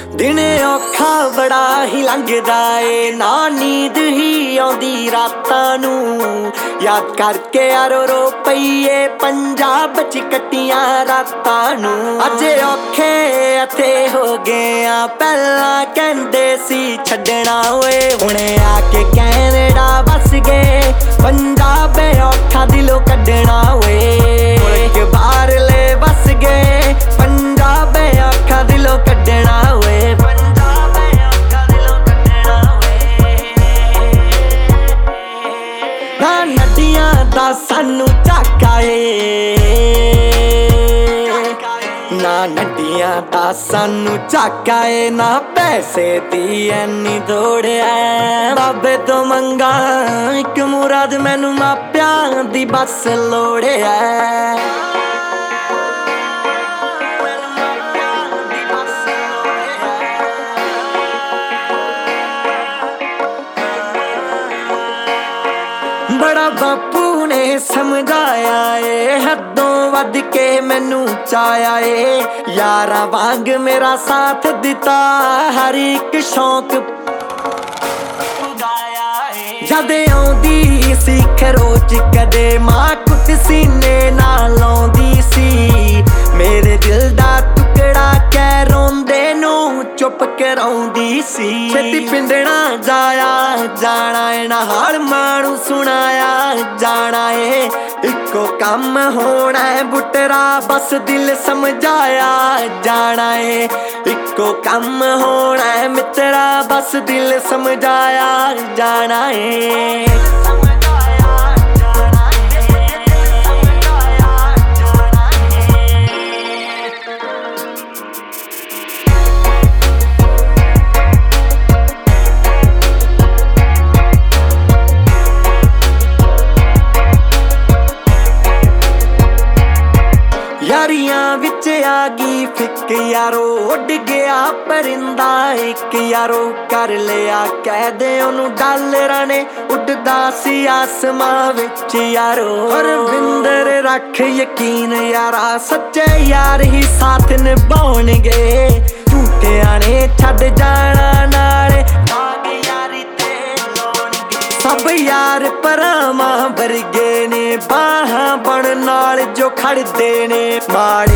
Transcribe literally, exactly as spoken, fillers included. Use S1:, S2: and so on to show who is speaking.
S1: ਦਿਨੇ ਔਖਾ ਬੜਾ ਹੀ ਲੰਘਦਾ ਏ, ਨਾ ਨੀਂਦ ਹੀ ਆਉਂਦੀ ਰਾਤਾਂ ਨੂੰ। ਯਾਦ ਕਰਕੇ ਯਾਰੋ ਰੋ ਪਈਏ ਪੰਜਾਬ ਚ ਕੱਟੀਆਂ ਰਾਤਾਂ ਨੂੰ। ਅੱਜ ਔਖੇ ਅਤੇ ਹੋ ਗਏ ਆ, ਪਹਿਲਾਂ ਕਹਿੰਦੇ ਸੀ ਛੱਡਣਾ ਓਏ, ਹੁਣੇ ਆ ਕੇ ਕੈਨੇਡਾ ਵਸ ਗਏ। ਪੰਜਾਬ ਔਖਾ ਦਿਲੋਂ ਕੱਢਣਾ ਓਏ, ਮੁਲਕ ਬਾਹਰਲੇ ਵਸ ਗਏ। ਪੰਜਾਬ ਔਖਾ ਦਿਲੋਂ ਕੱਢਣਾ ਓਏ, ਪੰਜਾਬ ਔਖਾ ਦਿਲੋਂ ਕੱਢਣਾ ਓਏ। ਨਾ ਨਦੀਆਂ ਦਾ ਸਾਨੂੰ ਝਾਕਾ ਏ, ਨਾ ਨਦੀਆਂ ਦਾ ਸਾਨੂੰ ਝਾਕਾ ਏ, ਨਾ ਪੈਸੇ ਦੀ ਐਨੀ ਦੌੜ ਐ। ਬਾਬੇ ਤੋਂ ਮੰਗਾ ਇੱਕ ਮੁਰਾਦ, ਮੈਨੂੰ ਮਾਪਿਆਂ ਦੀ ਬਸ ਲੋੜ ਐ। ਬੜਾ ਬਾਪੂ ਨੇ ਸਮਝਾਇਆ ਏ, ਹੱਦੋਂ ਵੱਧ ਕੇ ਮੈਨੂੰ ਚਾਇਆ ਏ। ਯਾਰਾਂ ਵਾਂਗ ਮੇਰਾ ਸਾਥ ਦਿੱਤਾ, ਹਰ ਇੱਕ ਸ਼ੌਂਕ ਪੁਗਾਇਆ ਏ। ਜਦ ਆਉਂਦੀ ਸੀ ਖਰੋਚ ਕਦੇ ਮਾਂ ਕੁੱਟ ਸੀਨੇ ਨਾਲ ਲਾਉਂਦੀ ਸੀ। ਮੇਰੇ ਦਿਲ ਦਾ ਟੁਕੜਾ ਕਹਿ ਰੋਂਦੇ ਨੂੰ ਚੁੱਪ ਕਰਾਉਂਦੀ ਸੀ। ਛੇਤੀ ਪਿੰਡਣਾ ਜਾਇਆ ਜਾਣਾ ਏ, ਨਾ ਹਾਲ ਮਾਣੂ ਸੁਣਾਇਆ ਜਾਣਾ ਏ। ਇੱਕੋ ਕੰਮ ਹੋਣਾ ਏ ਬੁੱਟਰਾ, ਬਸ ਦਿਲ ਸਮਝਾਇਆ ਜਾਣਾ ਏ। ਇੱਕੋ ਕੰਮ ਹੋਣਾ ਏ ਮਿੱਤਰਾ, ਬਸ ਦਿਲ ਸਮਝਾਇਆ ਜਾਣਾ ਏ। ਯਾਰੀਆਂ ਵਿੱਚ ਆ ਗਈ ਫਿੱਕ ਯਾਰੋ, ਉੱਡ ਗਿਆ ਪਰਿੰਦਾ ਇੱਕ ਯਾਰੋ। ਕਰ ਲਿਆ ਕੈਦ ਉਹਨੂੰ ਡਾਲਰਾਂ ਨੇ, ਉੱਡਦਾ ਸੀ ਆਸਮਾਂ ਵਿੱਚ ਯਾਰੋ। ਰਵਿੰਦਰ ਰੱਖ ਯਕੀਨ ਯਾਰਾ, ਸੱਚੇ ਯਾਰ ਹੀ ਸਾਥ ਨਿਭਾਉਣਗੇ। ਝੂਠਿਆਂ ਨੇ ਛੱਡ ਜਾਣਾ ਨਾਲੇ ਦਾਗ ਯਾਰੀ ਤੇ ਲਾਉਣਗੇ। ਸਭ ਯਾਰ ਭਰਾਵਾਂ ਵਰਗੇ ਨੇ, ਬਾਹਾਂ ਬਣ ਨਾਲ ਜੋ ਖੜਦੇ ਨੇ। ਮਾੜੇ